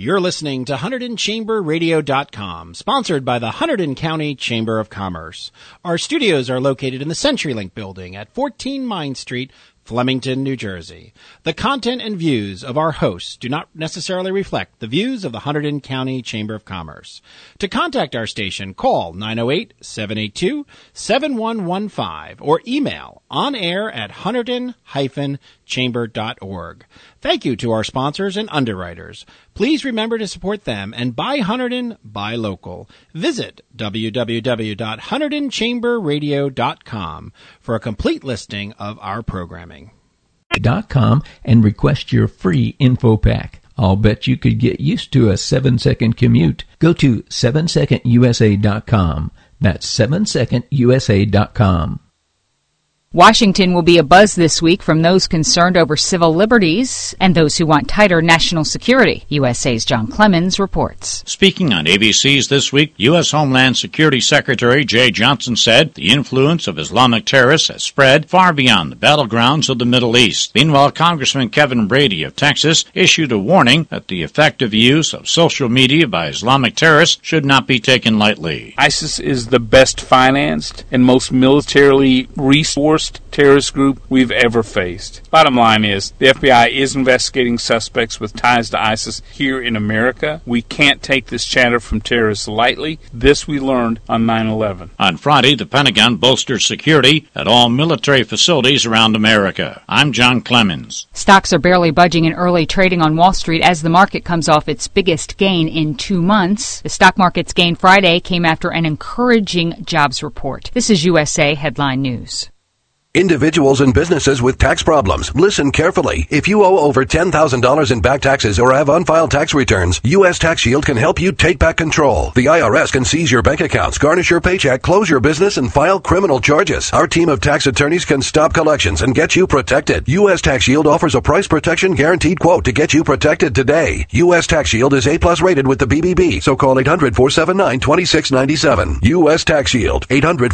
You're listening to HunterdonChamberRadio.com, sponsored by the Hunterdon County Chamber of Commerce. Our studios are located in the CenturyLink building at 14 Mine Street, Flemington, New Jersey. The content and views of our hosts do not necessarily reflect the views of the Hunterdon County Chamber of Commerce. To contact our station, call 908-782-7115 or email onair@hunterdon-chamber.org. Thank you to our sponsors and underwriters. Please remember to support them and buy Hunterdon, buy local. Visit www.HunterdonChamberRadio.com for a complete listing of our programming. .com and request your free info pack. I'll bet you could get used to a 7-second commute. Go to 7secondusa.com. That's 7secondusa.com. Washington will be abuzz this week from those concerned over civil liberties and those who want tighter national security. USA's John Clemens reports. Speaking on ABC's This Week, U.S. Homeland Security Secretary Jay Johnson said the influence of Islamic terrorists has spread far beyond the battlegrounds of the Middle East. Meanwhile, Congressman Kevin Brady of Texas issued a warning that the effective use of social media by Islamic terrorists should not be taken lightly. ISIS is the best financed and most militarily resourced terrorist group we've ever faced. Bottom line is, the FBI is investigating suspects with ties to ISIS here in America. We can't take this chatter from terrorists lightly. This we learned on 9/11. On Friday, the Pentagon bolstered security at all military facilities around America. I'm John Clemens. Stocks are barely budging in early trading on Wall Street as the market comes off its biggest gain in 2 months. The stock market's gain Friday came after an encouraging jobs report. This is USA Headline News. Individuals and businesses with tax problems, listen carefully. If you owe over $10,000 in back taxes or have unfiled tax returns, U.S. Tax Shield can help you take back control. The IRS can seize your bank accounts, garnish your paycheck, close your business, and file criminal charges. Our team of tax attorneys can stop collections and get you protected. U.S. Tax Shield offers a price protection guaranteed quote to get you protected today. U.S. Tax Shield is A+ rated with the BBB, so call 800-479-2697. U.S. Tax Shield,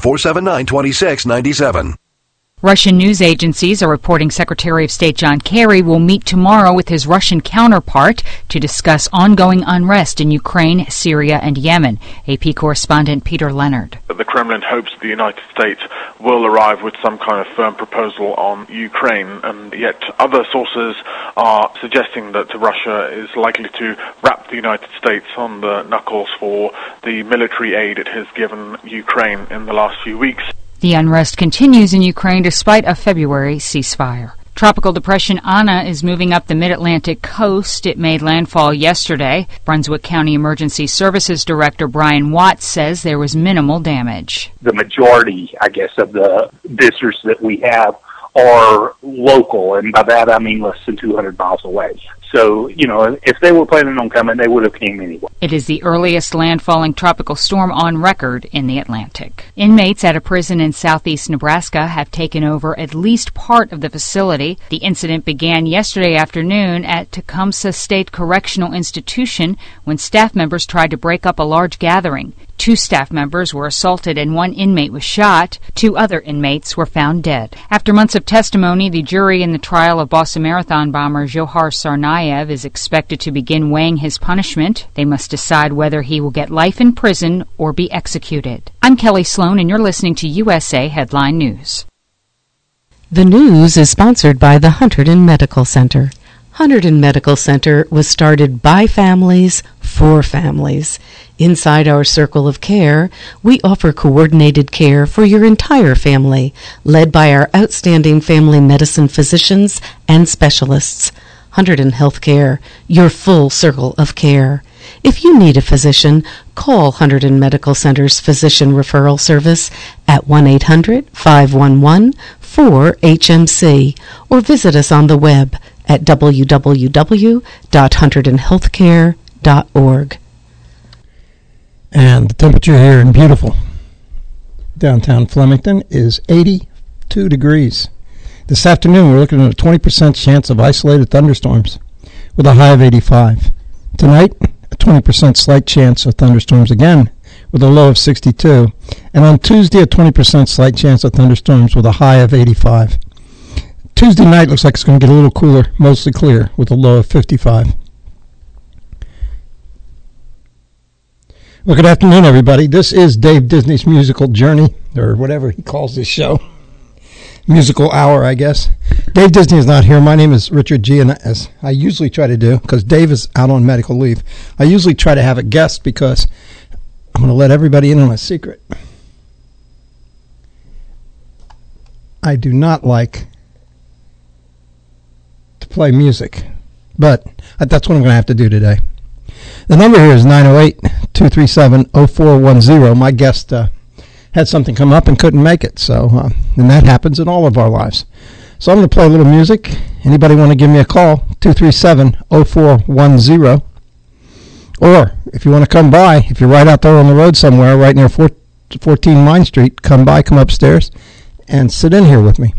800-479-2697. Russian news agencies are reporting Secretary of State John Kerry will meet tomorrow with his Russian counterpart to discuss ongoing unrest in Ukraine, Syria, and Yemen. AP correspondent Peter Leonard. The Kremlin hopes the United States will arrive with some kind of firm proposal on Ukraine, and yet other sources are suggesting that Russia is likely to wrap the United States on the knuckles for the military aid it has given Ukraine in the last few weeks. The unrest continues in Ukraine despite a February ceasefire. Tropical depression Anna is moving up the mid-Atlantic coast. It made landfall yesterday. Brunswick County Emergency Services Director Brian Watts says there was minimal damage. The majority, I guess, of the visitors that we have are local, and by that I mean less than 200 miles away. So, if they were planning on coming, they would have came anyway. It is the earliest landfalling tropical storm on record in the Atlantic. Inmates at a prison in southeast Nebraska have taken over at least part of the facility. The incident began yesterday afternoon at Tecumseh State Correctional Institution when staff members tried to break up a large gathering. 2 staff members were assaulted and 1 inmate was shot. 2 other inmates were found dead. After months of testimony, the jury in the trial of Boston Marathon bomber Dzhokhar Tsarnaev is expected to begin weighing his punishment. They must decide whether he will get life in prison or be executed. I'm Kelly Sloan, and you're listening to USA Headline News. The news is sponsored by the Hunterdon Medical Center. Hunterdon Medical Center was started by families for families. Inside our circle of care, we offer coordinated care for your entire family, led by our outstanding family medicine physicians and specialists. Hunterdon Healthcare, your full circle of care. If you need a physician, call Hunterdon Medical Center's Physician Referral Service at 1-800-511-4HMC or visit us on the web at www.hunterdonhealthcare.org. And the temperature here in beautiful downtown Flemington is 82 degrees. This afternoon we're looking at a 20% chance of isolated thunderstorms with a high of 85. Tonight, a 20% slight chance of thunderstorms again with a low of 62. And on Tuesday, a 20% slight chance of thunderstorms with a high of 85. Tuesday night looks like it's going to get a little cooler, mostly clear, with a low of 55. Well, good afternoon, everybody. This is Dave Disney's musical journey, or whatever he calls this show. Musical hour, I guess. Dave Disney is not here. My name is Richard G., and as I usually try to do, because Dave is out on medical leave, I usually try to have a guest because I'm going to let everybody in on a secret. I do not like to play music, but that's what I'm going to have to do today. The number here is 908-237-0410. My guest had something come up and couldn't make it, so and that happens in all of our lives. So I'm going to play a little music. Anybody want to give me a call, 237-0410. Or if you want to come by, if you're right out there on the road somewhere, right near 14 Mine Street, come by, come upstairs, and sit in here with me.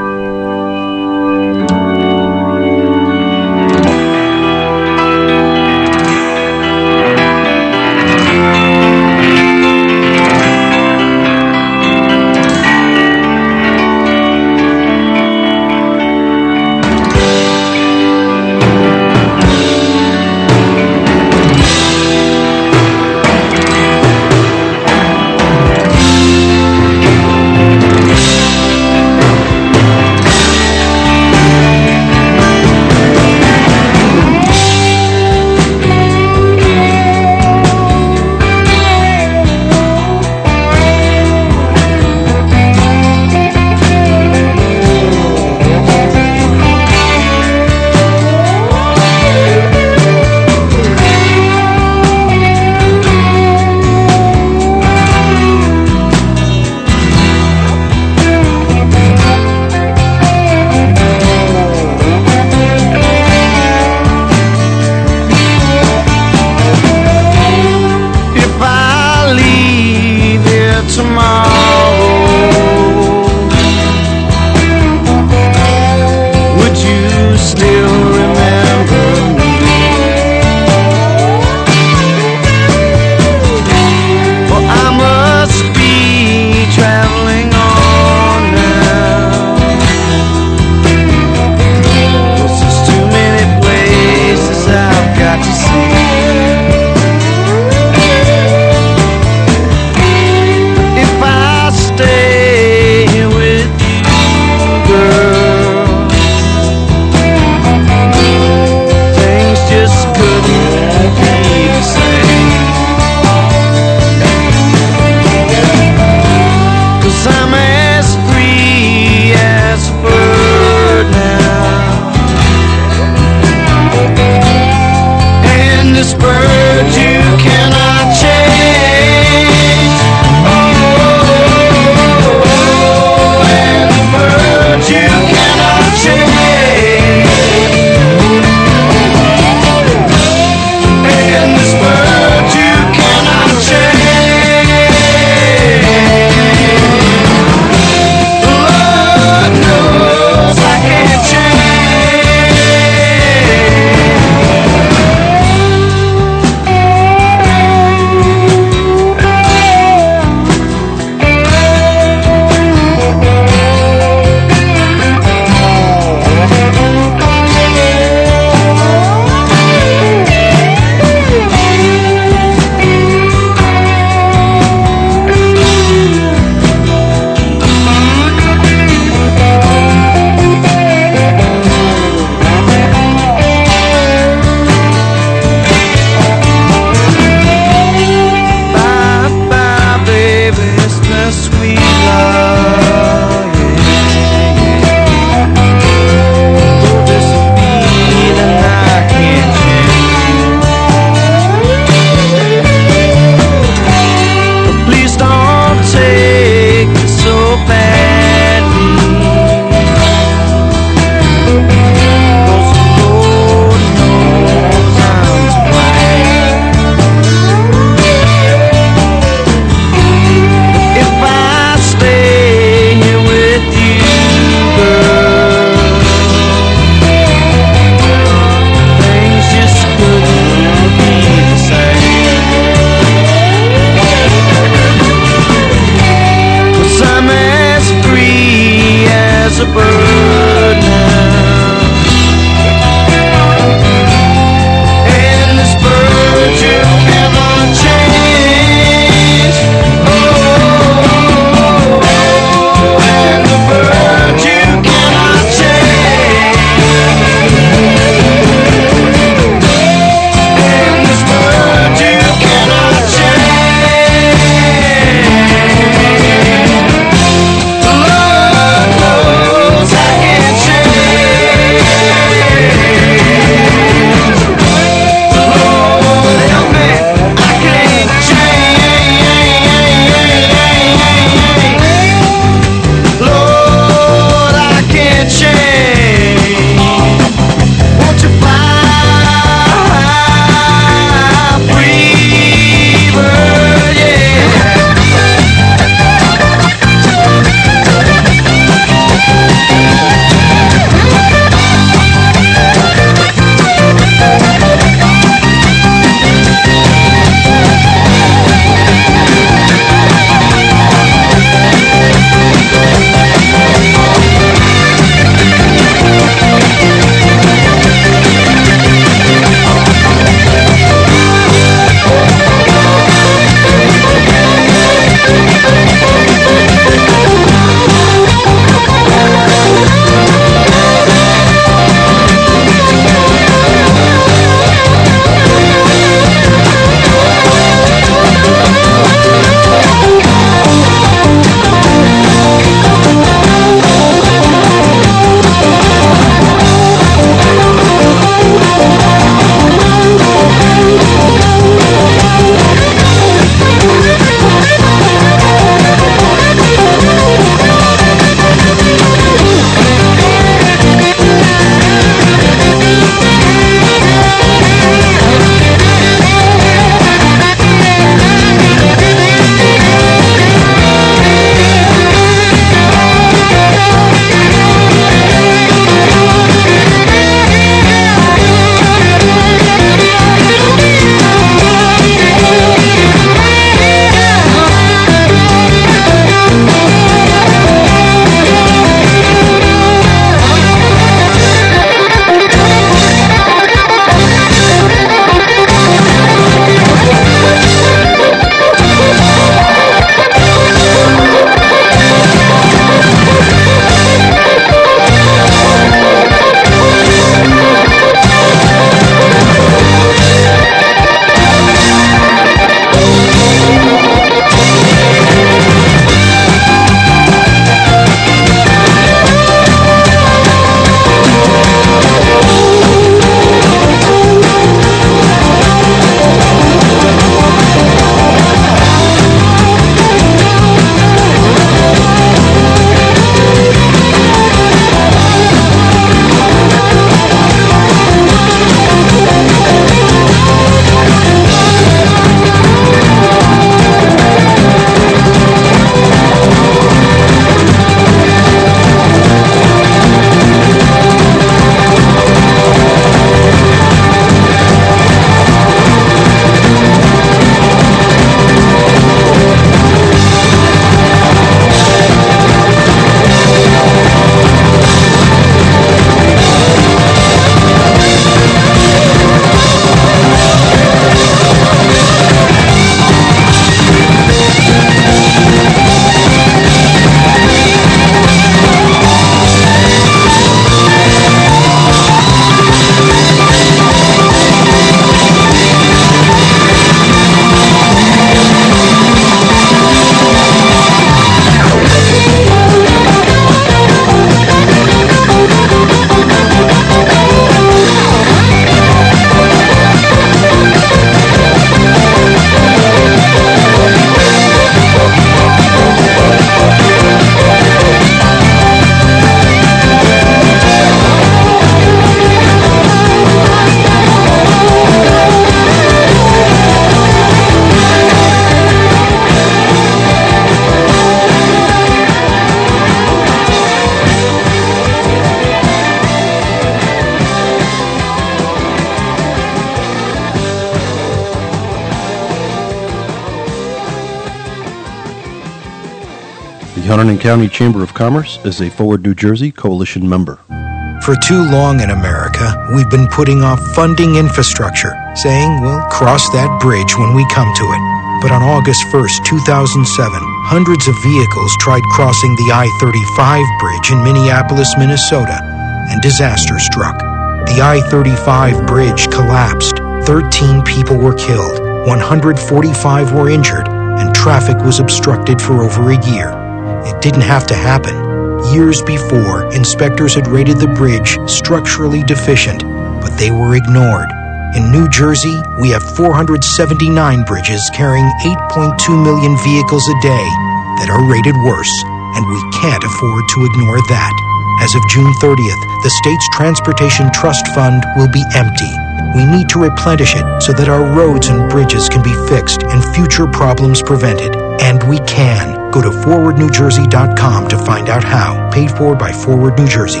Hunterdon County Chamber of Commerce is a Forward New Jersey coalition member. For too long in America, we've been putting off funding infrastructure, saying we'll cross that bridge when we come to it. But on August 1st, 2007, hundreds of vehicles tried crossing the I-35 bridge in Minneapolis, Minnesota, and disaster struck. The I-35 bridge collapsed. 13 people were killed, 145 were injured, and traffic was obstructed for over a year. It didn't have to happen. Years before, inspectors had rated the bridge structurally deficient, but they were ignored. In New Jersey, we have 479 bridges carrying 8.2 million vehicles a day that are rated worse, and we can't afford to ignore that. As of June 30th, the state's Transportation Trust Fund will be empty. We need to replenish it so that our roads and bridges can be fixed and future problems prevented. And we can. Go to forwardnewjersey.com to find out how. Paid for by Forward New Jersey.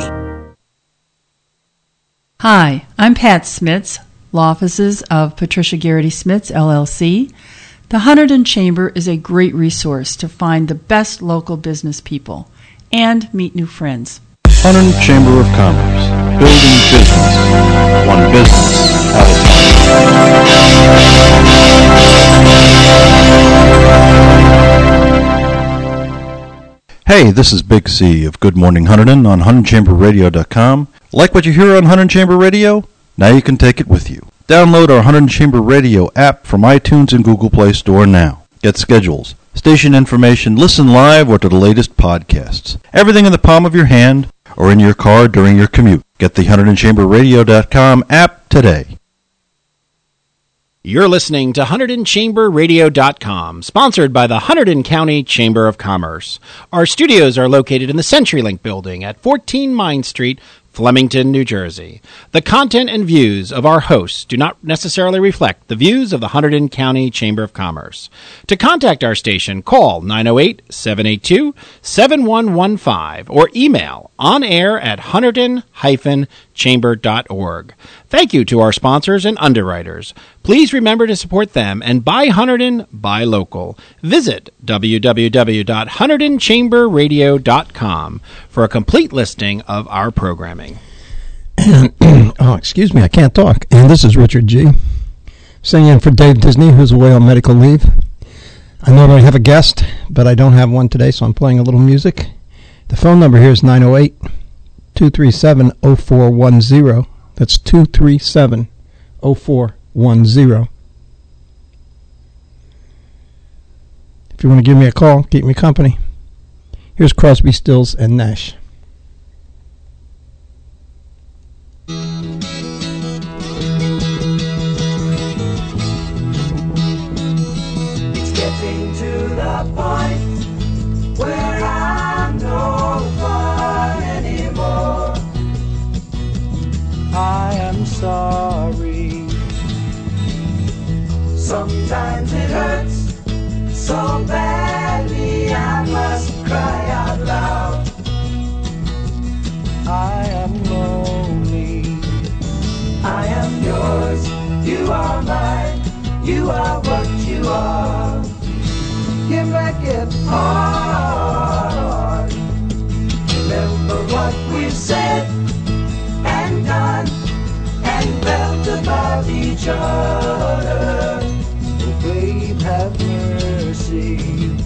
Hi, I'm Pat Smits, Law Offices of Patricia Garrity Smits, LLC. The Hunterdon Chamber is a great resource to find the best local business people and meet new friends. Hunterdon Chamber of Commerce, building business, one business at a time. Hey, this is Big C of Good Morning Hunterdon on HunterdonChamberRadio.com. Like what you hear on Hunterdon Chamber Radio? Now you can take it with you. Download our Hunterdon Chamber Radio app from iTunes and Google Play Store now. Get schedules, station information, listen live or to the latest podcasts. Everything in the palm of your hand or in your car during your commute. Get the HunterdonChamberRadio.com app today. You're listening to HunterdonChamberRadio.com, sponsored by the Hunterdon County Chamber of Commerce. Our studios are located in the CenturyLink building at 14 Mine Street, Flemington, New Jersey. The content and views of our hosts do not necessarily reflect the views of the Hunterdon County Chamber of Commerce. To contact our station, call 908-782-7115 or email onair@hunterdon-chamber.org. Thank you to our sponsors and underwriters. Please remember to support them and buy Hunterdon, buy local. Visit www.HunterdonChamberRadio.com for a complete listing of our programming. Oh, excuse me, I can't talk. And this is Richard G. Singing in for Dave Disney, who's away on medical leave. I normally have a guest, but I don't have one today, so I'm playing a little music. The phone number here is 908-237-0410. That's 237-0410. If you want to give me a call, keep me company. Here's Crosby, Stills, and Nash. It's getting to the point where I'm no fun anymore. I am sorry. Sometimes it hurts so badly I must cry out loud. I am lonely. I am yours. You are mine. You are what you are. You make it hard. Remember what we've said and done and felt about each other. Oh, babe, have mercy.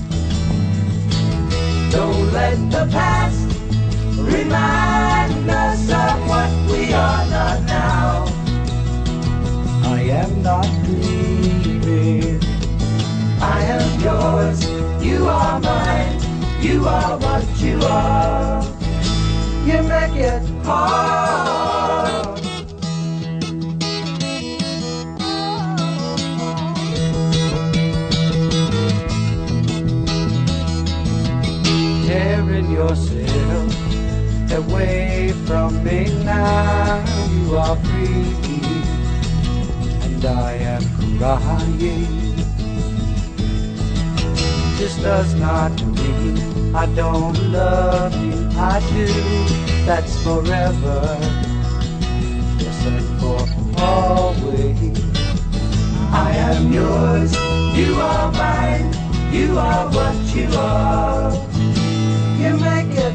Don't let the past remind us of what we are not now. I am not grieving. I am yours. You are mine. You are what you are. You make it hard. Tearing yourself away from me now. You are free and I am crying. This does not mean I don't love you. I do. That's forever. Yes, and for always. I am yours. You are mine. You are what you are. You make it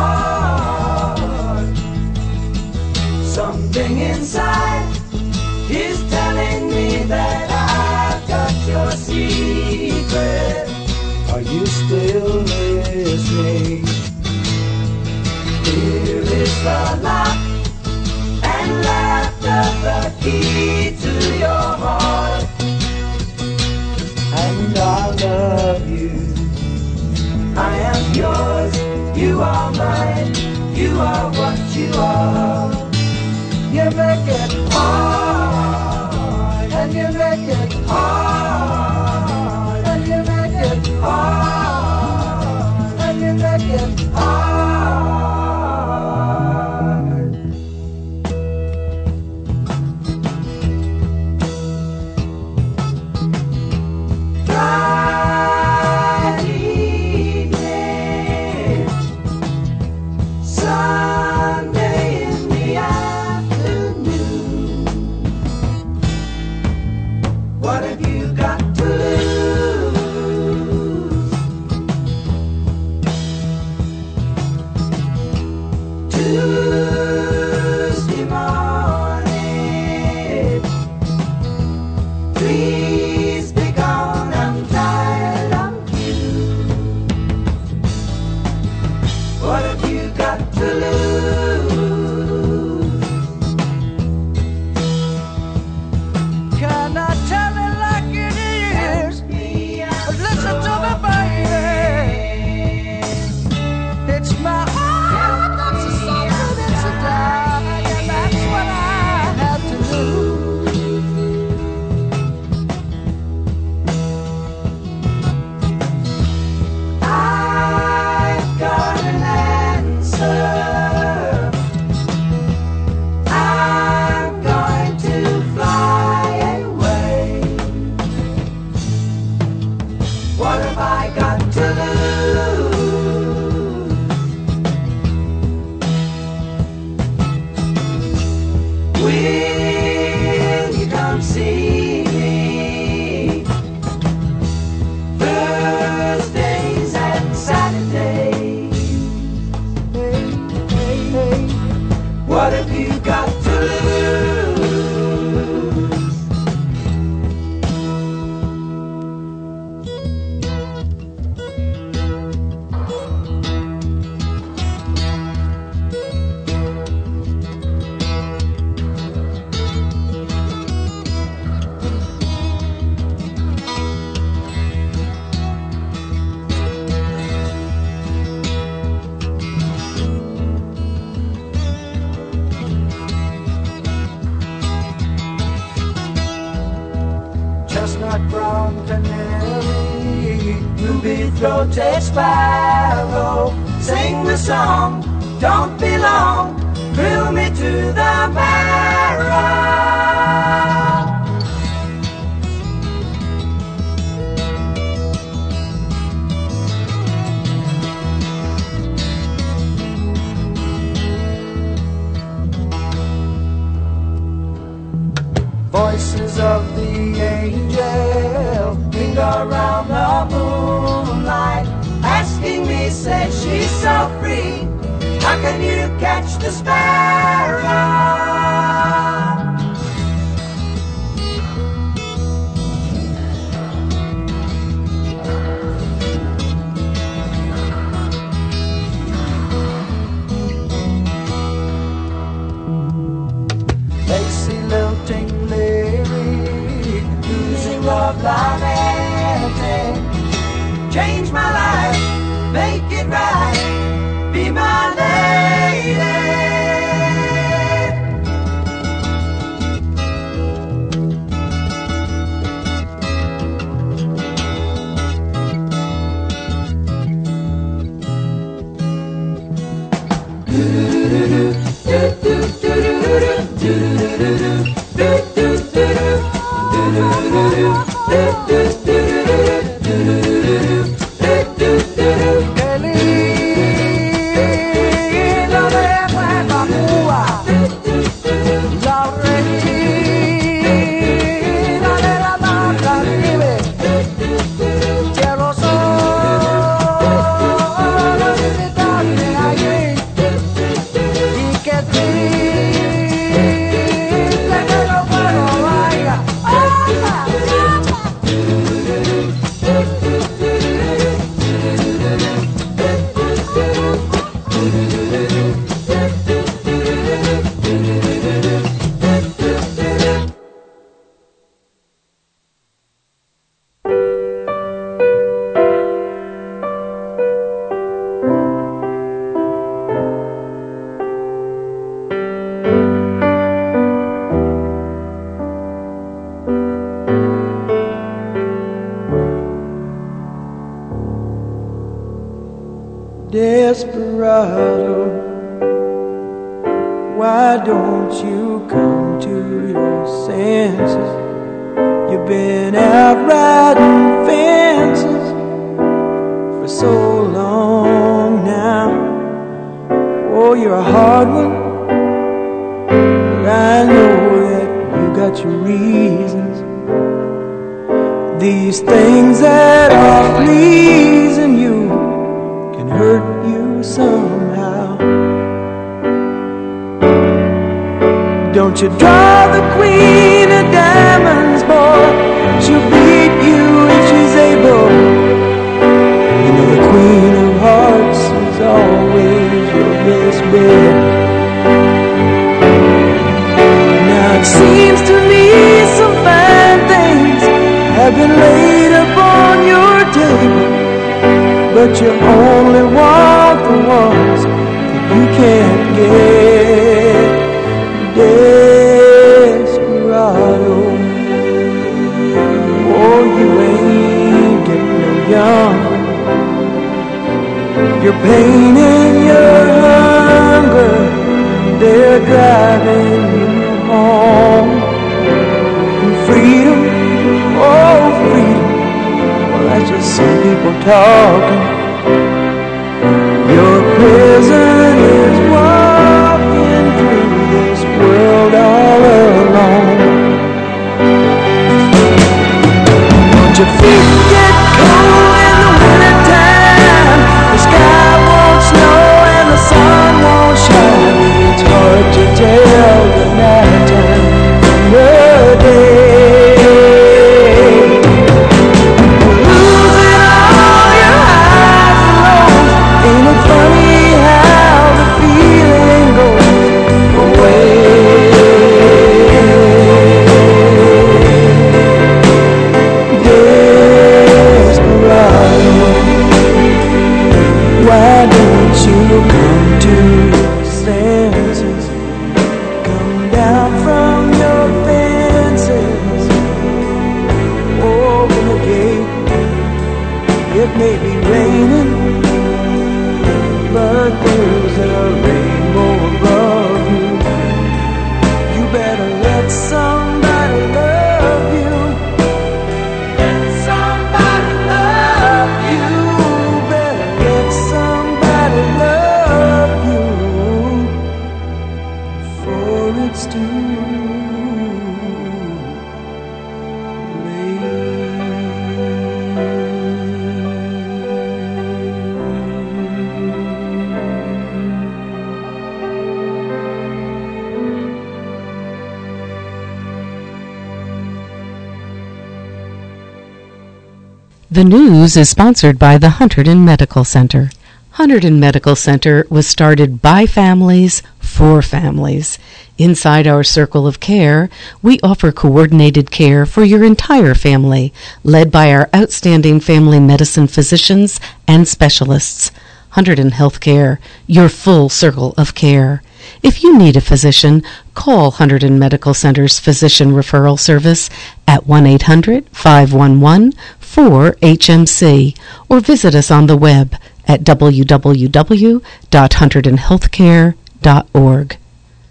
hard. Something inside is telling me that I've got your secret. Are you still listening? Here is the lock and laughter, the key to your heart. And I love you. I am yours, you are mine, you are what you are. You make it hard, and you make it hard, and you make it hard, and you make it hard. Throated sparrow, sing the song, don't be long, thrill me to the marrow. Voices of the angel ring around the moonlight, asking me, say she's so free, how can you catch the sparrow? Lacy lilting lyric, losing love lamenting, change my life, make it right, be my lady. desperado, why don't you come to your senses? You've been out riding fences for so long now. Oh, you're a hard one, but I know that you got your reasons. These things that are pleasing you can hurt you somehow. Don't you draw the queen of diamonds, boy. She'll beat you if she's able. You know the queen of hearts is always your best bet. Now it seems to me some fine things have been laid upon your table, but you only want the ones that you can't get. Desperado, oh, you ain't getting no younger. Your pain and your hunger, they're driving you home. And freedom, oh freedom, well that's just some people talking. Your prison is walking through this world all alone. Don't your feet get cold in the winter time? The sky won't snow and the sun won't shine. It's hard to tell the night time from the day. Losing all your highs and lows. Ain't it funny how the feeling goes away? Desperado, why don't you come to your senses? Come down from your fences, open the gate. It may be raining, but there's a rainbow above you. You better let somebody love you. Let somebody love you. Better let somebody love you. For it's too The news is sponsored by the Hunterdon Medical Center. Hunterdon Medical Center was started by families for families. Inside our circle of care, we offer coordinated care for your entire family, led by our outstanding family medicine physicians and specialists. Hunterdon Healthcare, your full circle of care. If you need a physician, call Hunterdon Medical Center's Physician Referral Service at 1-800-511-4HMC or visit us on the web at www.hunterdonhealthcare.org.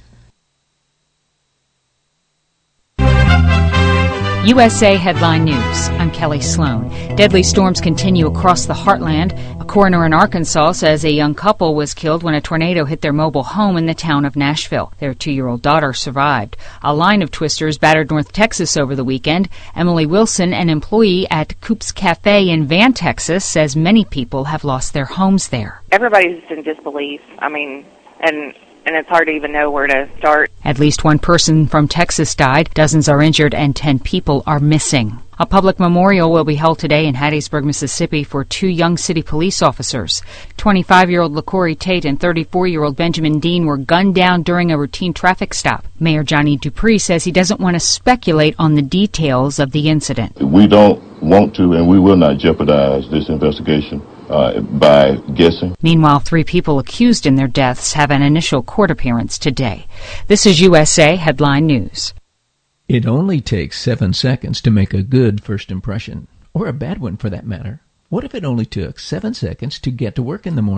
USA Headline News. I'm Kelly Sloan. Deadly storms continue across the heartland. A coroner in Arkansas says a young couple was killed when a tornado hit their mobile home in the town of Nashville. Their 2-year-old daughter survived. A line of twisters battered North Texas over the weekend. Emily Wilson, an employee at Coop's Cafe in Van, Texas, says many people have lost their homes there. Everybody's in disbelief. And it's hard to even know where to start. At least one person from Texas died, dozens are injured, and 10 people are missing. A public memorial will be held today in Hattiesburg, Mississippi for 2 young city police officers. 25-year-old LaCorey Tate and 34-year-old Benjamin Dean were gunned down during a routine traffic stop. Mayor Johnny Dupree says he doesn't want to speculate on the details of the incident. We don't want to, and we will not jeopardize this investigation by guessing. Meanwhile, 3 people accused in their deaths have an initial court appearance today. This is USA Headline News. It only takes 7 seconds to make a good first impression, or a bad one for that matter. What if it only took 7 seconds to get to work in the morning?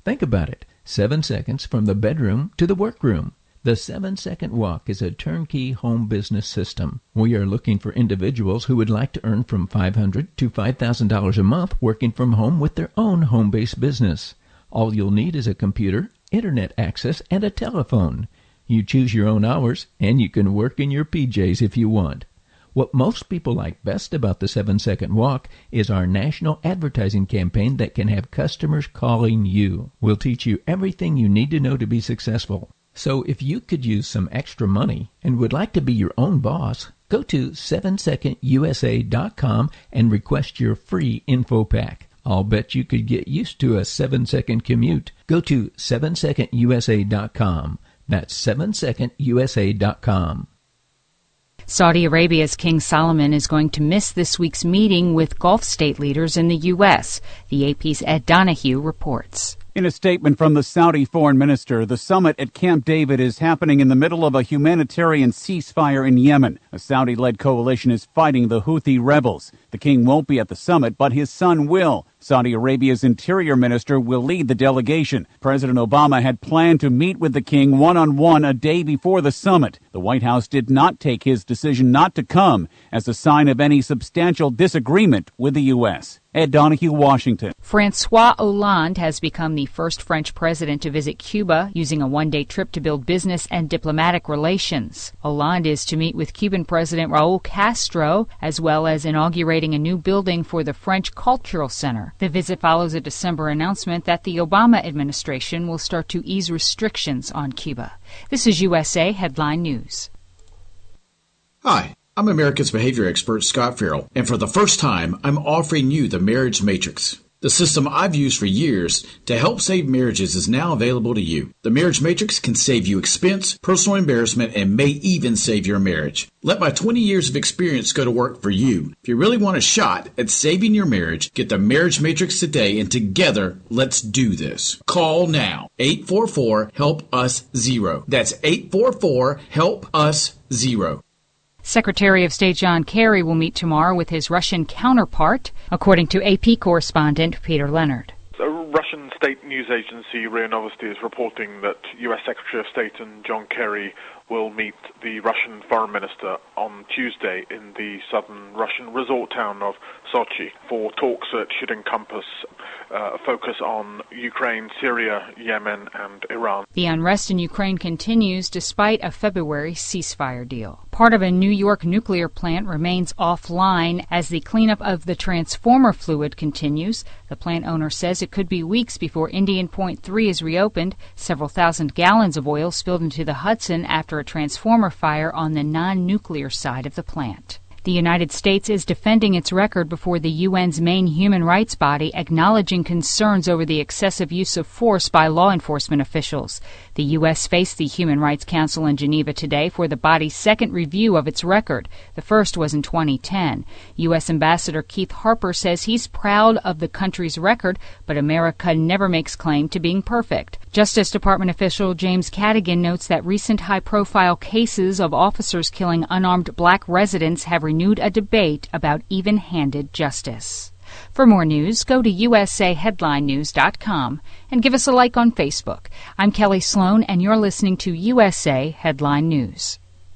Think about it. 7 seconds from the bedroom to the workroom. The 7-Second Walk is a turnkey home business system. We are looking for individuals who would like to earn from $500 to $5,000 a month working from home with their own home-based business. All you'll need is a computer, internet access, and a telephone. You choose your own hours, and you can work in your PJs if you want. What most people like best about the 7-Second Walk is our national advertising campaign that can have customers calling you. We'll teach you everything you need to know to be successful. So if you could use some extra money and would like to be your own boss, go to 7secondusa.com and request your free info pack. I'll bet you could get used to a 7-second commute. Go to 7secondusa.com. That's 7secondusa.com. Saudi Arabia's King Salman is going to miss this week's meeting with Gulf state leaders in the U.S., the AP's Ed Donahue reports. In a statement from the Saudi foreign minister, the summit at Camp David is happening in the middle of a humanitarian ceasefire in Yemen. A Saudi-led coalition is fighting the Houthi rebels. The king won't be at the summit, but his son will. Saudi Arabia's interior minister will lead the delegation. President Obama had planned to meet with the king one-on-one a day before the summit. The White House did not take his decision not to come as a sign of any substantial disagreement with the U.S. Ed Donahue, Washington. Francois Hollande has become the first French president to visit Cuba using a one-day trip to build business and diplomatic relations. Hollande is to meet with Cuban President Raul Castro, as well as inaugurating a new building for the French Cultural Center. The visit follows a December announcement that the Obama administration will start to ease restrictions on Cuba. This is USA Headline News. Hi. I'm America's behavior expert, Scott Farrell, and for the first time, I'm offering you the Marriage Matrix. The system I've used for years to help save marriages is now available to you. The Marriage Matrix can save you expense, personal embarrassment, and may even save your marriage. Let my 20 years of experience go to work for you. If you really want a shot at saving your marriage, get the Marriage Matrix today, and together, let's do this. Call now. 844-HELP-US-0. That's 844-HELP-US-0. Secretary of State John Kerry will meet tomorrow with his Russian counterpart, according to AP correspondent Peter Leonard. The Russian state news agency RIA Novosti is reporting that U.S. Secretary of State and John Kerry will meet the Russian foreign minister on Tuesday in the southern Russian resort town of Sochi for talks that should encompass a focus on Ukraine, Syria, Yemen, and Iran. The unrest in Ukraine continues despite a February ceasefire deal. Part of a New York nuclear plant remains offline as the cleanup of the transformer fluid continues. The plant owner says it could be weeks before Indian Point 3 is reopened. Several thousand gallons of oil spilled into the Hudson after a transformer fire on the non-nuclear side of the plant. The United States is defending its record before the UN's main human rights body, acknowledging concerns over the excessive use of force by law enforcement officials. The U.S. faced the Human Rights Council in Geneva today for the body's second review of its record. The first was in 2010. U.S. Ambassador Keith Harper says he's proud of the country's record, but America never makes claim to being perfect. Justice Department official James Cadigan notes that recent high-profile cases of officers killing unarmed black residents have renewed a debate about even-handed justice. For more news, go to usaheadlinenews.com and give us a like on Facebook. I'm Kelly Sloan, and you're listening to USA Headline News.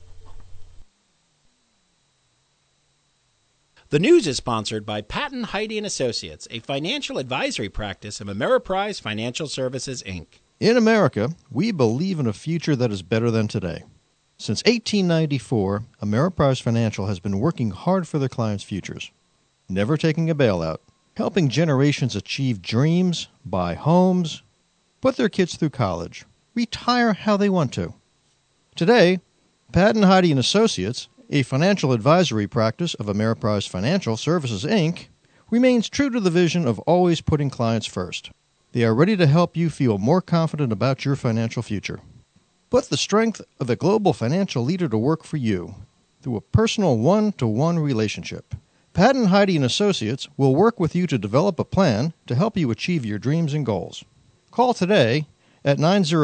The news is sponsored by Patton, Heide & Associates, a financial advisory practice of Ameriprise Financial Services, Inc. In America, we believe in a future that is better than today. Since 1894, Ameriprise Financial has been working hard for their clients' futures, never taking a bailout, helping generations achieve dreams, buy homes, put their kids through college, retire how they want to. Today, Patton, Heide & Associates, a financial advisory practice of Ameriprise Financial Services, Inc., remains true to the vision of always putting clients first. They are ready to help you feel more confident about your financial future. Put the strength of a global financial leader to work for you through a personal one-to-one relationship. Patton, Heide & Associates will work with you to develop a plan to help you achieve your dreams and goals. Call today at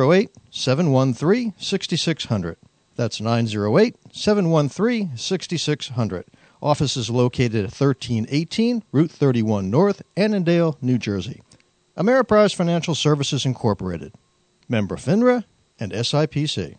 908-713-6600. That's 908-713-6600. Office is located at 1318 Route 31 North, Annandale, New Jersey. Ameriprise Financial Services Incorporated. Member FINRA and SIPC.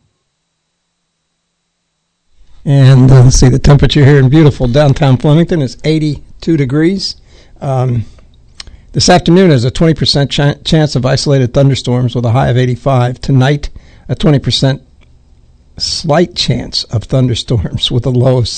And let's see, the temperature here in beautiful downtown Flemington is 82 degrees. This afternoon there's a 20% chance of isolated thunderstorms with a high of 85. Tonight, a 20% slight chance of thunderstorms with a low of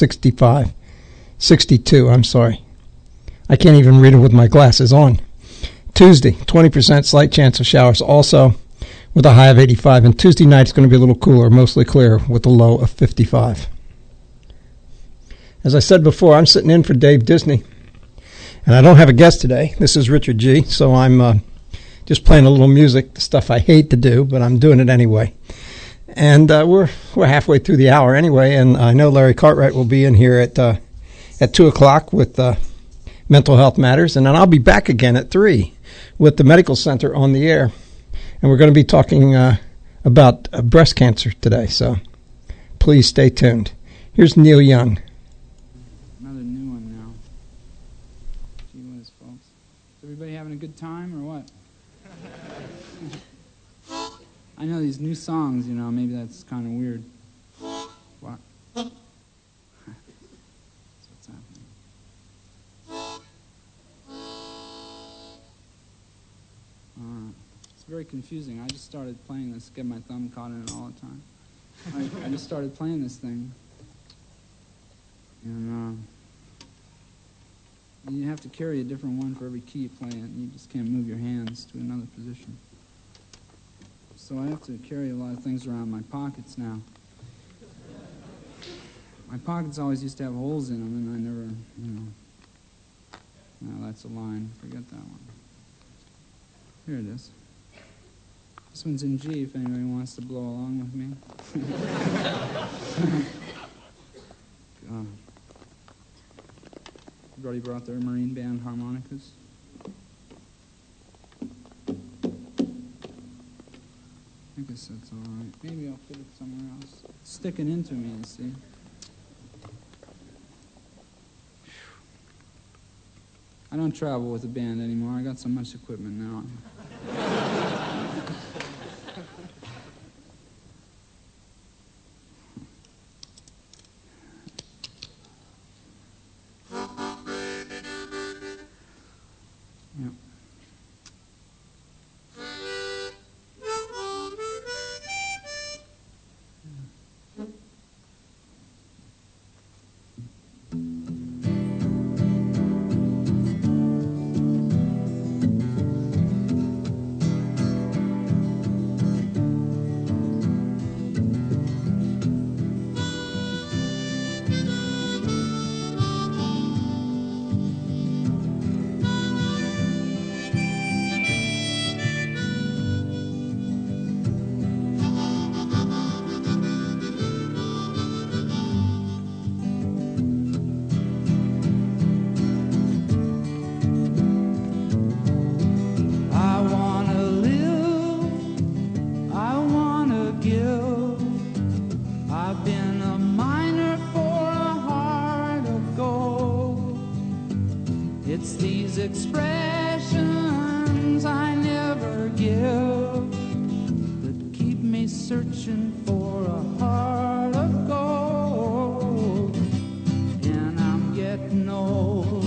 62, I'm sorry. I can't even read it with my glasses on. Tuesday, 20% slight chance of showers also with a high of 85. And Tuesday night it's going to be a little cooler, mostly clear with a low of 55. As I said before, I'm sitting in for Dave Disney. And I don't have a guest today. This is Richard G., so I'm just playing a little music, the stuff I hate to do, but I'm doing it anyway. And we're halfway through the hour anyway, and I know Larry Cartwright will be in here at 2 o'clock with Mental Health Matters, and then I'll be back again at 3 with the Medical Center on the air. And we're going to be talking about breast cancer today, so please stay tuned. Here's Neil Young. Another new one now. Gee whiz, folks. Is everybody having a good time or what? I know these new songs, maybe that's kind of weird. What? That's what's happening. It's very confusing. I just started playing this, get my thumb caught in it all the time. I just started playing this thing. And you have to carry a different one for every key you play in. You just can't move your hands to another position. So I have to carry a lot of things around my pockets now. My pockets always used to have holes in them, and I never, No, that's a line. Forget that one. Here it is. This one's in G if anybody wants to blow along with me. God. Everybody brought their Marine Band harmonicas. I guess that's all right. Maybe I'll put it somewhere else. It's sticking into me, you see. I don't travel with a band anymore. I got so much equipment now. expressions I never give that keep me searching for a heart of gold, and I'm getting old.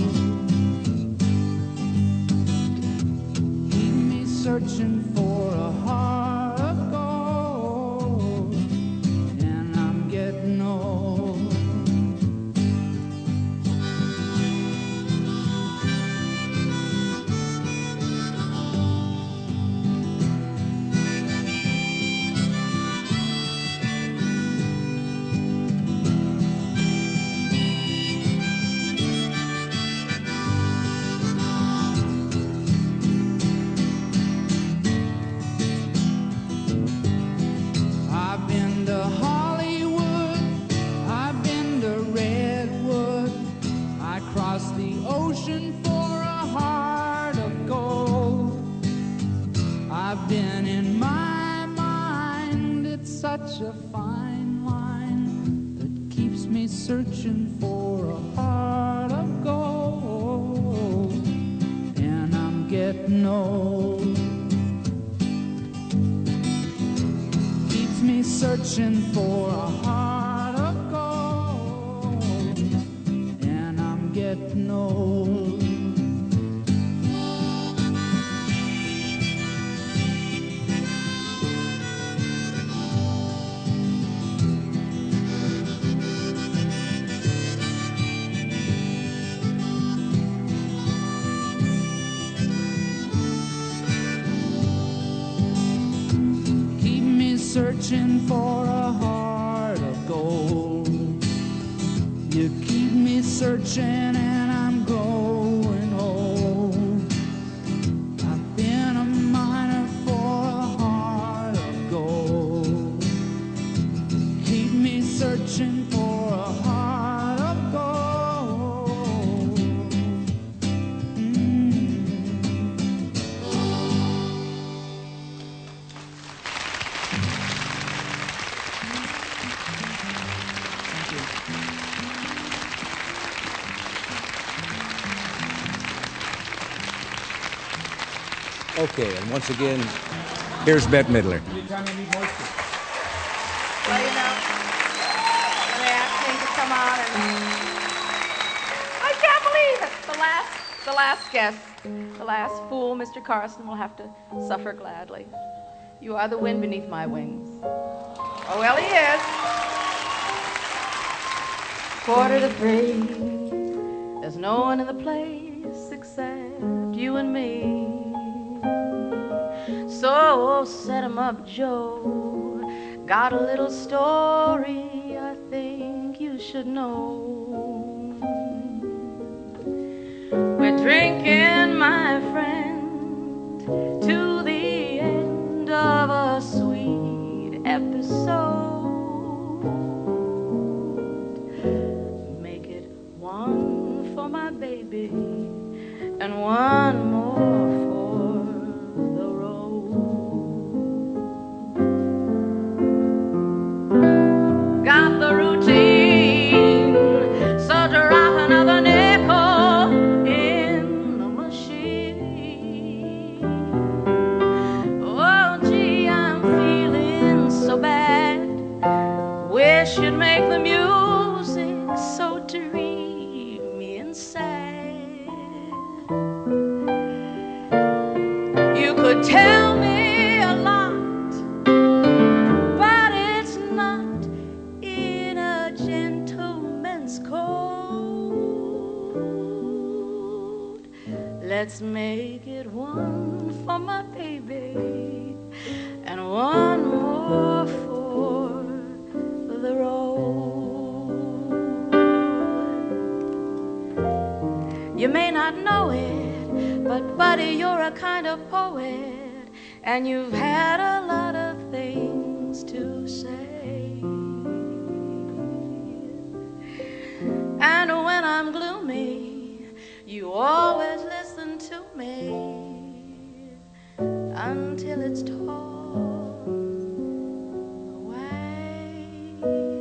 Keep me searching for a heart of gold, and I'm getting old. I've been to Hollywood, I've been to Redwood, I crossed the ocean for a heart of gold. I've been in my mind, it's such a fine line that keeps me searching for a heart of gold, and I'm getting old. searching for a heart of gold, and I'm getting old. Searching for a heart of gold. You keep me searching and I'm growing old. I've been a miner for a heart of gold. Keep me searching for a heart of gold. Okay, and once again, here's Bette Midler. Well, you know, when they asked me to come on, and I can't believe it. The last guest, the last fool, Mr. Carson, will have to suffer gladly. You are the wind beneath my wings. Oh, well, he is. 2:45. There's no one in the place except you and me. So set 'em up, Joe. Got a little story I think you should know. We're drinking, my friend, to the end of a sweet episode. Make it one for my baby and one more for the road. Got the routine, so drop another nickel in the machine. Oh, gee, I'm feeling so bad. Wish you'd make the music so dreamy and sad. You could tell me a lot, but it's not in a gentleman's code. Let's make it one for my baby and one more for the road. You may not know it, but buddy, you're a kind of poet, and you've had a lot of things to say. And when I'm gloomy, you always listen to me until it's torn away.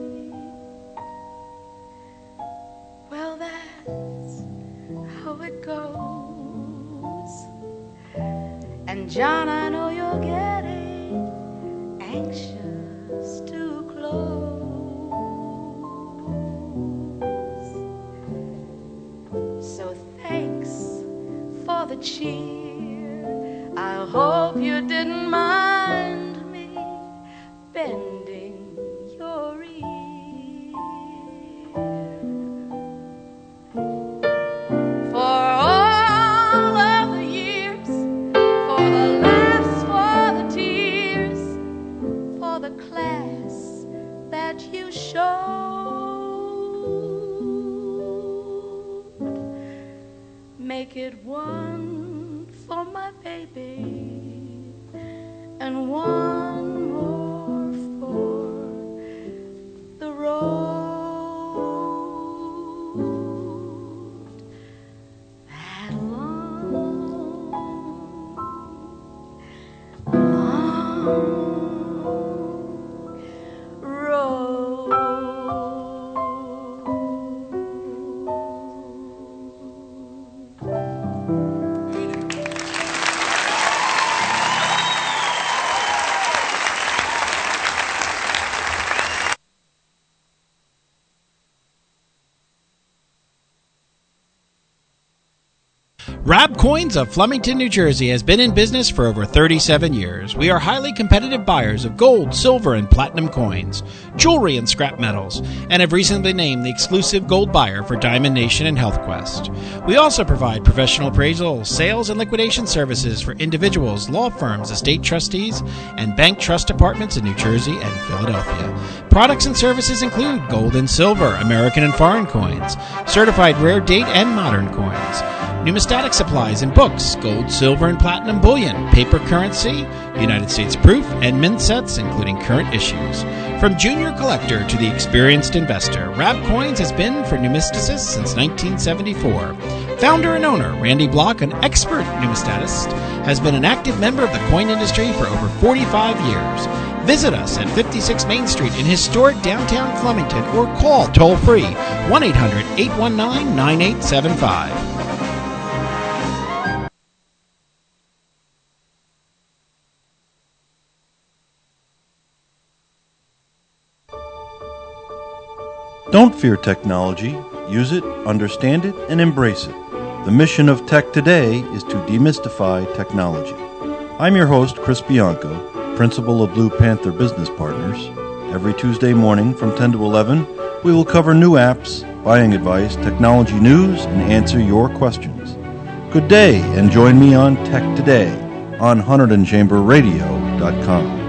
Well, that's how it goes. And John, I know you're getting anxious to close. So thanks for the cheer. I hope you didn't mind me bending your ear. For all of the years, for the laughs, for the tears, for the class that you showed. Make it one for my baby and one more for the road. That long, long road. Rab Coins of Flemington, New Jersey has been in business for over 37 years. We are highly competitive buyers of gold, silver, and platinum coins, jewelry, and scrap metals, and have recently been named the exclusive gold buyer for Diamond Nation and HealthQuest. We also provide professional appraisal, sales, and liquidation services for individuals, law firms, estate trustees, and bank trust departments in New Jersey and Philadelphia. Products and services include gold and silver, American and foreign coins, certified rare date and modern coins, numismatic supplies and books, gold, silver, and platinum bullion, paper currency, United States proof, and mint sets, including current issues. From junior collector to the experienced investor, Rab Coins has been for numisticists since 1974. Founder and owner Randy Block, an expert numismatist, has been an active member of the coin industry for over 45 years. Visit us at 56 Main Street in historic downtown Flemington or call toll-free 1-800-819-9875. Don't fear technology. Use it, understand it, and embrace it. The mission of Tech Today is to demystify technology. I'm your host, Chris Bianco, principal of Blue Panther Business Partners. Every Tuesday morning from 10 to 11, we will cover new apps, buying advice, technology news, and answer your questions. Good day, and join me on Tech Today on HunterdonChamberRadio.com.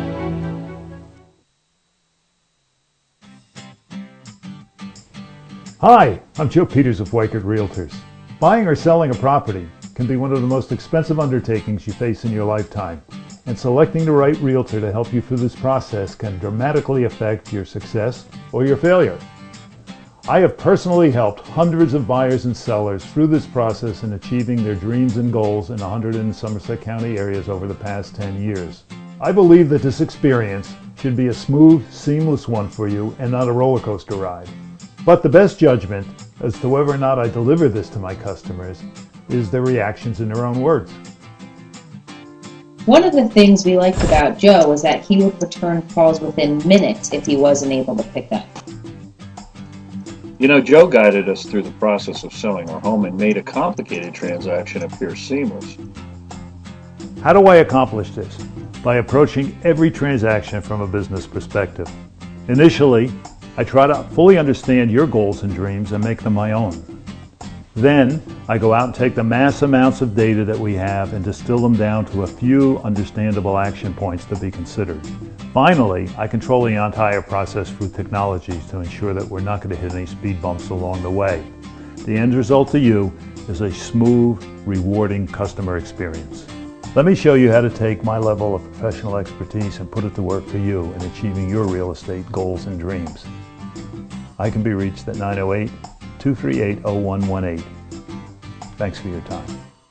Hi, I'm Joe Peters of Weichert Realtors. Buying or selling a property can be one of the most expensive undertakings you face in your lifetime, and selecting the right realtor to help you through this process can dramatically affect your success or your failure. I have personally helped hundreds of buyers and sellers through this process in achieving their dreams and goals in 100 and Somerset County areas over the past 10 years. I believe that this experience should be a smooth, seamless one for you and not a roller coaster ride. But the best judgment as to whether or not I deliver this to my customers is their reactions in their own words. One of the things we liked about Joe was that he would return calls within minutes if he wasn't able to pick up. You know, Joe guided us through the process of selling our home and made a complicated transaction appear seamless. How do I accomplish this? By approaching every transaction from a business perspective. Initially, I try to fully understand your goals and dreams and make them my own. Then, I go out and take the mass amounts of data that we have and distill them down to a few understandable action points to be considered. Finally, I control the entire process through technology to ensure that we're not going to hit any speed bumps along the way. The end result to you is a smooth, rewarding customer experience. Let me show you how to take my level of professional expertise and put it to work for you in achieving your real estate goals and dreams. I can be reached at 908-238-0118. Thanks for your time.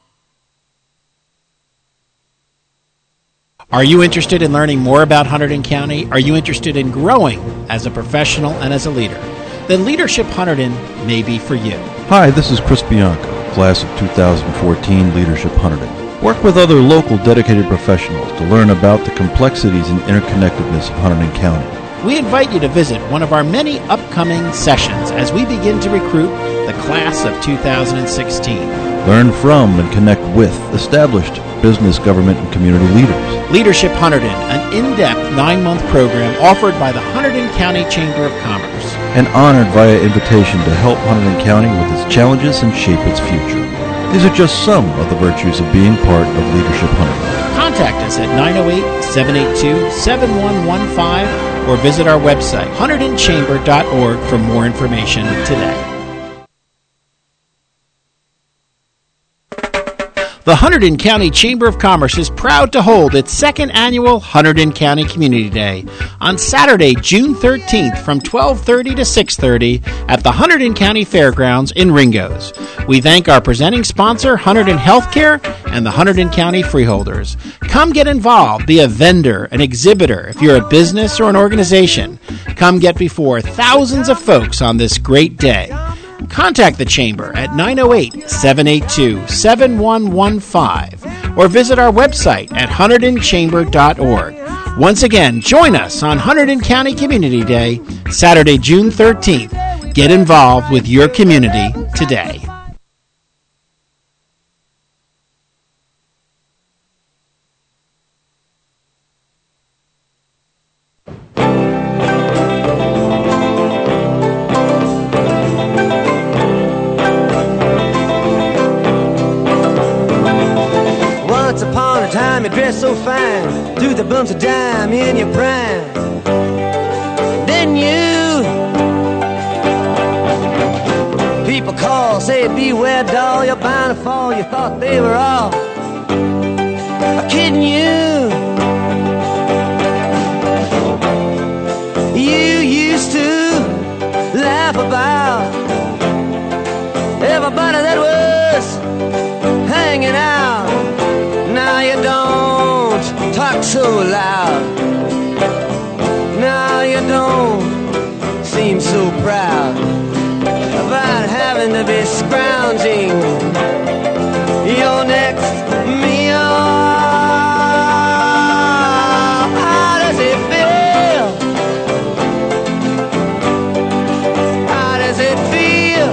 Are you interested in learning more about Hunterdon County? Are you interested in growing as a professional and as a leader? Then Leadership Hunterdon may be for you. Hi, this is Chris Bianco, class of 2014 Leadership Hunterdon. Work with other local dedicated professionals to learn about the complexities and interconnectedness of Hunterdon County. We invite you to visit one of our many upcoming sessions as we begin to recruit the class of 2016. Learn from and connect with established business, government, and community leaders. Leadership Hunterdon, an in-depth 9-month program offered by the Hunterdon County Chamber of Commerce. And honored via invitation to help Hunterdon County with its challenges and shape its future. These are just some of the virtues of being part of Leadership Hunterdon. Contact us at 908-782-7115 or visit our website, HunterdonChamber.org, for more information today. The Hunterdon County Chamber of Commerce is proud to hold its second annual Hunterdon County Community Day on Saturday, June 13th from 12:30 to 6:30 at the Hunterdon County Fairgrounds in Ringgoes. We thank our presenting sponsor, Hunterdon Healthcare, and the Hunterdon County Freeholders. Come get involved, be a vendor, an exhibitor, if you're a business or an organization. Come get before thousands of folks on this great day. Contact the Chamber at 908-782-7115 or visit our website at HunterdonChamber.org. Once again, join us on Hunterdon County Community Day, Saturday, June 13th. Get involved with your community today. comes a dime in your prime. Then you people call, say beware doll, you're bound to fall. You thought they were all kidding you. You used to laugh about everybody that was hanging out. Now you don't talk so loud. Now you don't seem so proud about having to be scrounging your next meal. How does it feel? How does it feel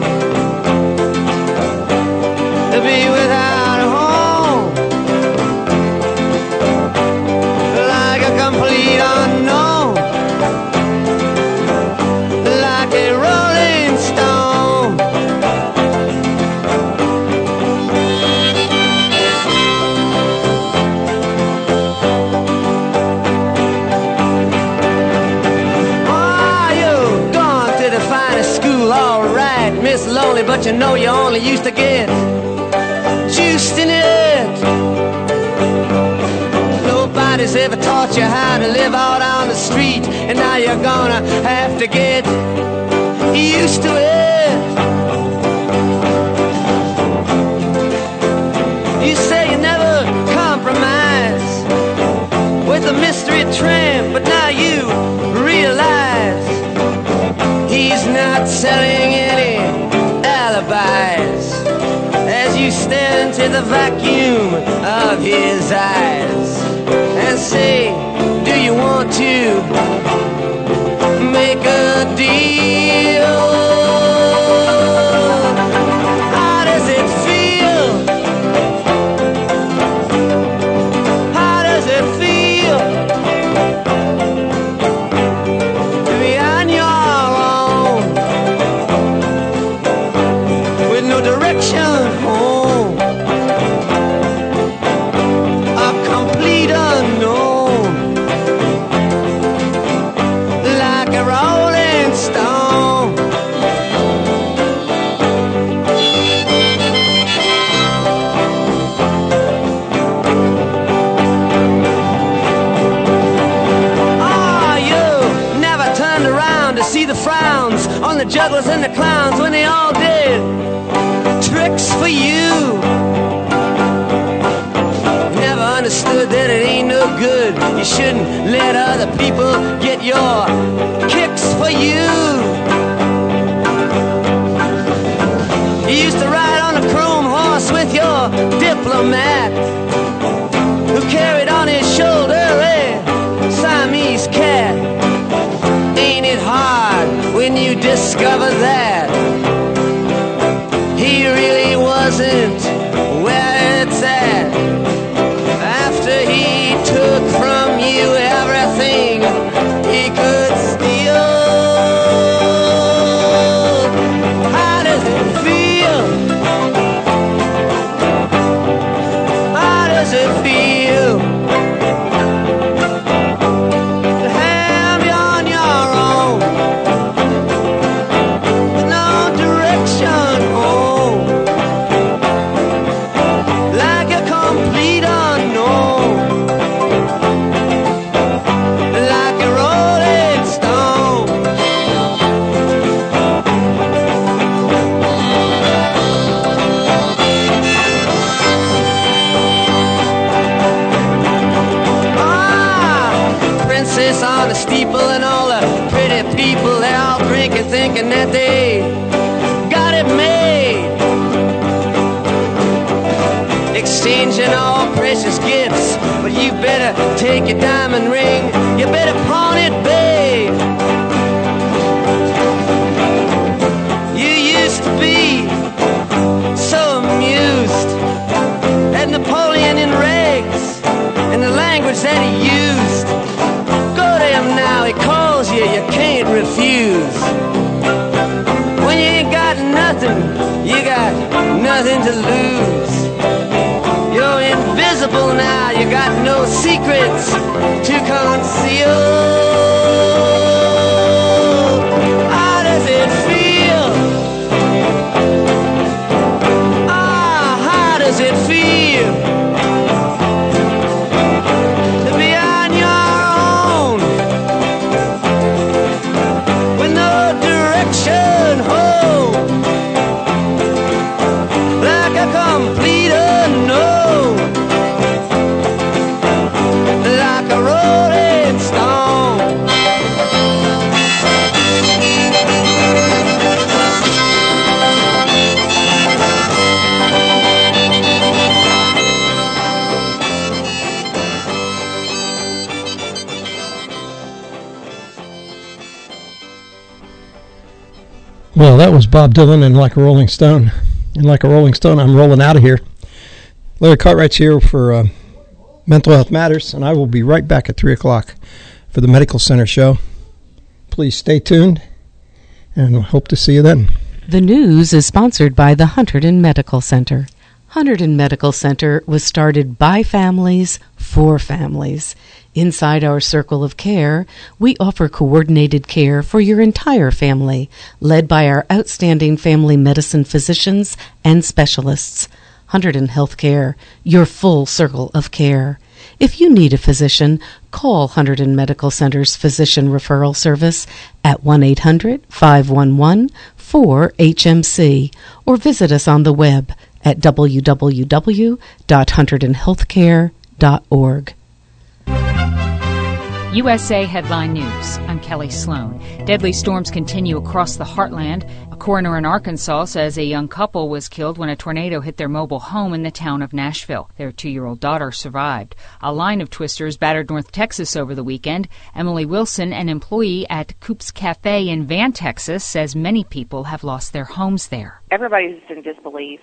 to be without a home? Like a complete unknown, like a rolling stone. Oh, you've gone to the finest school, all right, Miss Lonely, but you know you only used to get juiced in it. Nobody's ever taught you how to live out on the street, and now you're gonna have to get used to it. You say you never compromise with a mystery tramp, but now you realize he's not selling any alibis as you stare into the vacuum of his eyes and say, do you want to make a deal? How does it feel? How does it feel to be on your own with no direction home? A complete unknown, like a rolling stone. Oh, you never turned around to see the frowns on the jugglers and the clowns when they all did tricks for you. Never understood that it ain't no good. You shouldn't let other people get your kicks for you. You used to ride on a chrome horse with your diplomat, who carried on his shoulder a Siamese cat. Ain't it hard when you discover that he really wasn't where it's at? After he took from you everything he could steal. How does it feel? How does it feel to have you on your own with no direction home, like a complete unknown, like a rolling stone? Princess on the steeple and all the pretty people, they all drinking, thinking that they got it made, exchanging all precious gifts. But you better take your diamond ring, you better pawn it, babe. You used to be so amused at Napoleon in rags and the language that he used. Go to him now, he calls you, you can't refuse. When you ain't got nothing, you got nothing to lose. You're invisible now, you got no secrets to conceal. How does it feel? How does it feel to be on your own with no direction home, like a complete unknown, like a rolling stone? Well, that was Bob Dylan and Like a Rolling Stone. And like a Rolling Stone, I'm rolling out of here. Larry Cartwright's here for Mental Health Matters, and I will be right back at 3 o'clock for the Medical Center show. Please stay tuned, and hope to see you then. The news is sponsored by the Hunterdon Medical Center. Hunterdon Medical Center was started by families for families. Inside our circle of care, we offer coordinated care for your entire family, led by our outstanding family medicine physicians and specialists. Hunterdon Healthcare, your full circle of care. If you need a physician, call Hunterdon Medical Center's Physician Referral Service at 1-800-511-4HMC or visit us on the web at www.hunterdonhealthcare.org. USA Headline News. I'm Kelly Sloan. Deadly storms continue across the heartland. A coroner in Arkansas says a young couple was killed when a tornado hit their mobile home in the town of Nashville. Their 2-year-old daughter survived. A line of twisters battered North Texas over the weekend. Emily Wilson, an employee at Coop's Cafe in Van, Texas, says many people have lost their homes there. Everybody's in disbelief.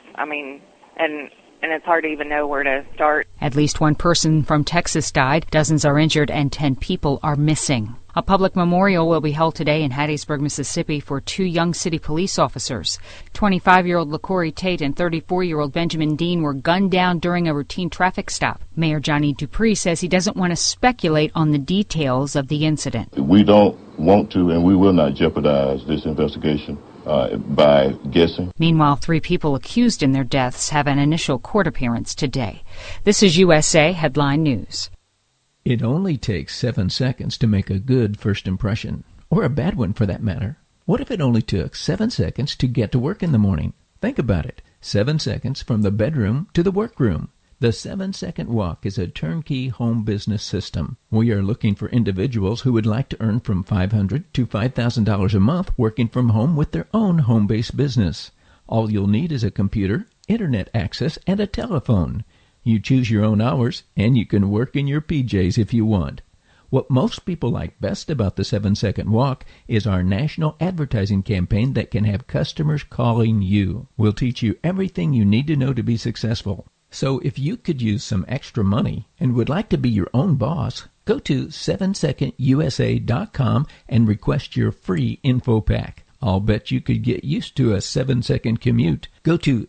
And it's hard to even know where to start. At least one person from Texas died, dozens are injured, and 10 people are missing. A public memorial will be held today in Hattiesburg, Mississippi for 2 young city police officers. 25-year-old LaCorey Tate and 34-year-old Benjamin Dean were gunned down during a routine traffic stop. Mayor Johnny Dupree says he doesn't want to speculate on the details of the incident. We don't want to, and we will not jeopardize this investigation by guessing. Meanwhile, 3 people accused in their deaths have an initial court appearance today. This is USA Headline News. It only takes 7 seconds to make a good first impression, or a bad one for that matter. What if it only took 7 seconds to get to work in the morning? Think about it. 7 seconds from the bedroom to the workroom. The 7-Second Walk is a turnkey home business system. We are looking for individuals who would like to earn from $500 to $5,000 a month working from home with their own home-based business. All you'll need is a computer, internet access, and a telephone. You choose your own hours, and you can work in your PJs if you want. What most people like best about the 7-Second Walk is our national advertising campaign that can have customers calling you. We'll teach you everything you need to know to be successful. So if you could use some extra money and would like to be your own boss, go to 7secondusa.com and request your free info pack. I'll bet you could get used to a 7-second commute. Go to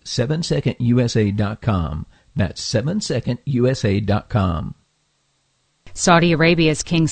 7secondusa.com. That's 7secondusa.com. Saudi Arabia's King